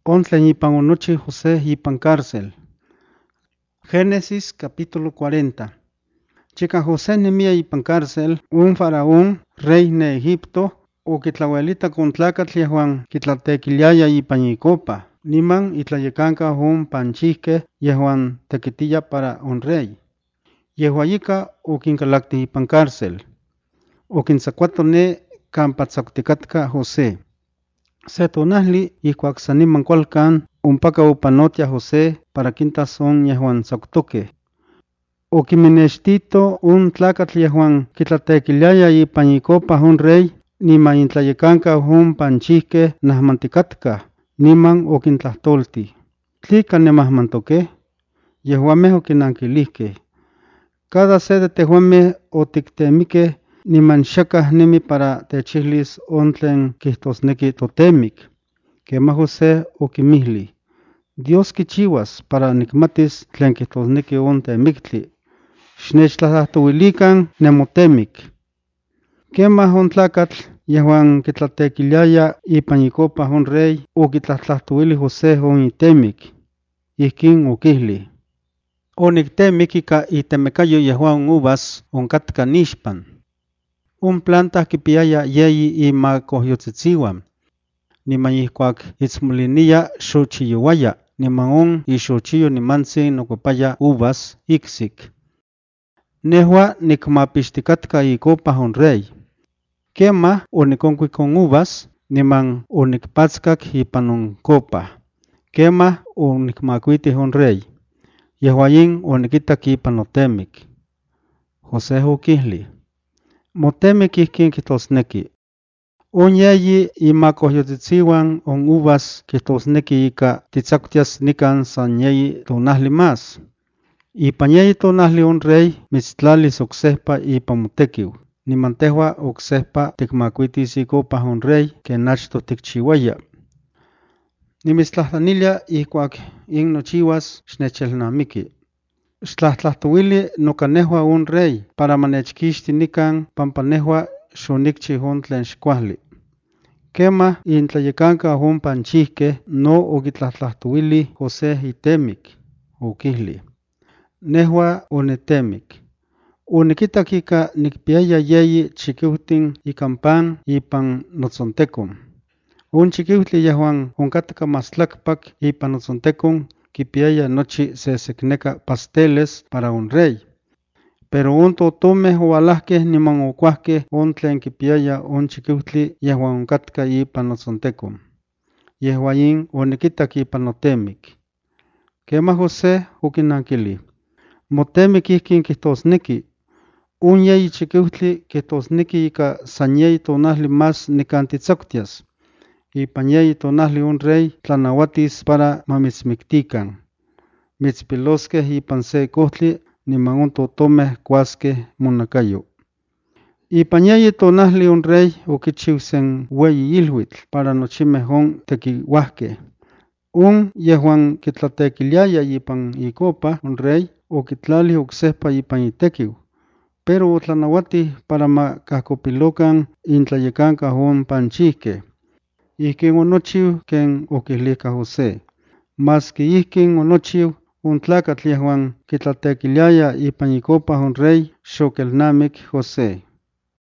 Ontlen ipan onochi José ipan cárcel. Génesis capítulo 40. Chika José nemia ipan cárcel, un faraón, rey de Egipto, okitlauelita con tlacatl yehuan kitlatekiliaya ipan ikopa, niman itlayekanka un panchihke yehuan tekitiya para un rey. Yehuayika okinkalakti ipan cárcel. Okintzakuato ne kampa tzaktikatka José. Se tonahli ijkuak san niman kualkan ompaka opanotia José para quintas on yehuan tzaktoke. Okiminextito un tlacatl yehuan kitlatekiliaya ipan ikopa un rey, niman intlayekanka un panchihke nahmantikatka, niman okintlahtolti. ¿Tlika nemahmantoke? Yehuameh okinankilihke. Cada se de tehuameh otiktemike niman xakah nemi para techihlis ontlen kihtosneki totemik. Kema José okimihli. Dios kichiwas para nikmatis tlen kihtosneki on temiktli. Xnechtlahtowilikan nemotemik. Kema on tlakatl yehuan kitlatekiliaya ipan ikopa on rey okitlahtowili José on itemik. Ihkin okihli. Oniktemik ika itemekayo yehuan uvas onkatka nixpan. Un planta kipiaya yeyi imakohyotzitziwan. Niman ijkuak itzmolinia xochiyowaya, niman on ixochiyo nimantzi nokuepaya uvas iksik. Nehua nikmapixtikatka ikopa on rey. Kema onikonkuik on uvas, niman onikpatskak ipan on copa. Kema onikmakuitih on rey. Yehuayin onikitak ipan notemik. José okihli. Motemik ihkin kihtosneki. On yeyi imakohyotzitziwan on uvas kihtosneki ika titzakutias nikan san yeyi tonahli más. Ipan yeyi tonahli on rey mitztlalis oksehpa ipan motekiw, niman tehua oksehpa tikmakuitis ikopa on rey ken achtoh tikchiuaya. Nimitztlahtanilia ijkuak in nochiwas xnechelnamiki. Xtlahtlahtowili noka nehua on rey para manechkixti nikan pampa nehua xonikchi on tlen xkuajli. Kema intlayekanka on panchihke no okitlahtlahtowili José itemik, okihli. Nehua onitemik. Onikitak ika nikpiaya yeyi chikiuhtin ikan pan ipan notzontekon. On chikiuhtli yehuan onkatka mas tlakpak ipan notzontekon kipiaya nochi sesekneka pasteles para on rey. Pero on totomeh oualahkeh niman okuahkeh on tlen kipiaya on chikiuhtli yehuan onkatka ipan notzontekon. Yehuayin onikitak ipan notemik. Kema José okinankili. Motemik ihkin kihtosneki. Un yeyi chikiuhtli kihtosneki ika san yeyi tonahli más nikan titzakutias. Ipan yeyi tonahli on rey tlanauatis para mamitzmiktikan. Mitzpiloskeh ipan se kohtli niman on totomeh kuaskeh monakayo. Ipan yeyi tonahli on rey okichiu sen weyi ilhuitl para nochimeh on tekiuahkeh. On yehuan kitlatekiliaya ipan ikopa on rey okitlali oksehpa ipan itekiu, pero otlanauatih para ma kahkopilokan intlayekanka on panchihke. Ihkin onochiu ken okihlihka José. Maski ihkin onochiu, un tlacatl yehuan kitlatekiliaya ipan ikopa on rey xokelnamik José.